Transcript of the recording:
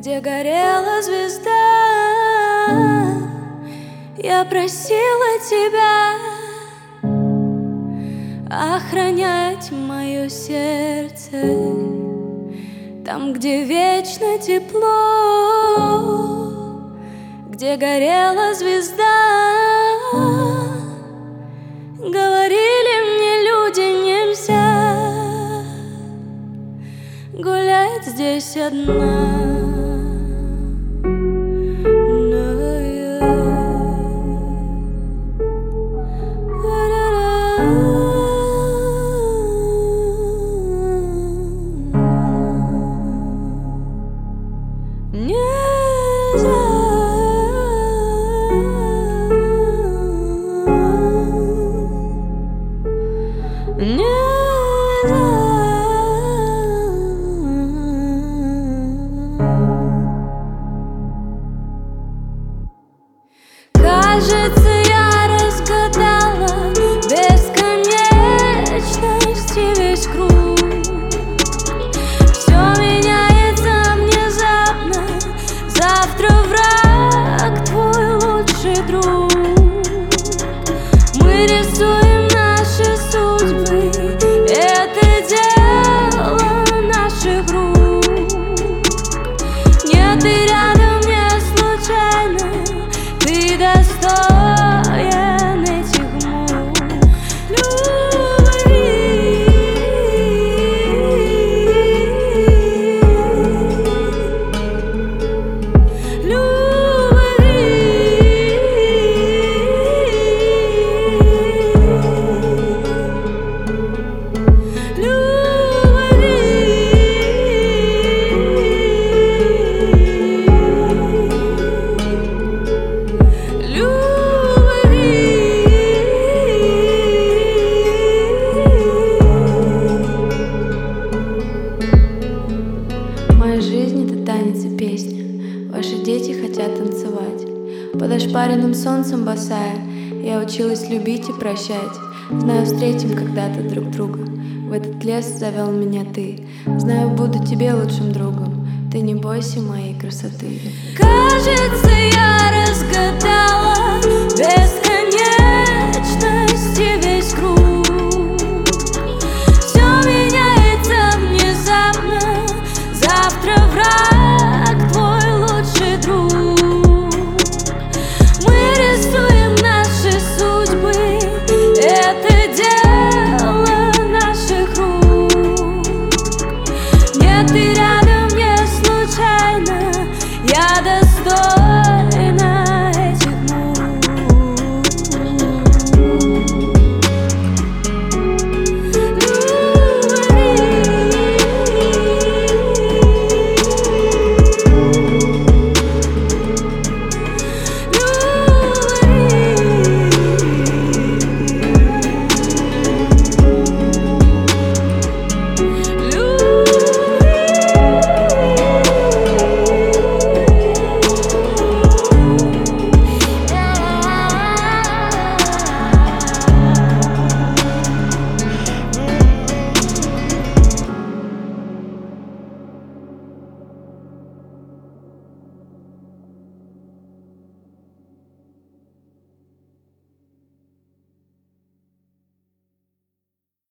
где горела звезда. Я просила тебя охранять мое сердце, там, где вечно тепло, где горела звезда. Говорили мне люди, нельзя гулять здесь одна. Кажется, я разгадала бесконечности весь круг. Все меняется внезапно, завтра враг, твой лучший друг. Мы рисуем наши судьбы, это дело наших рук. Нет, ты рядом не случайно, ты достоин этих мук. Любви, любви, Моя жизнь — это танец и песня. Ваши дети хотят танцевать. Под ошпаренным солнцем босая, я училась любить и прощать. Знаю, встретим когда-то друг друга. В этот лес завел меня ты. Знаю, буду тебе лучшим другом. Ты не бойся моей красоты. кажется, я разгадала бесконечность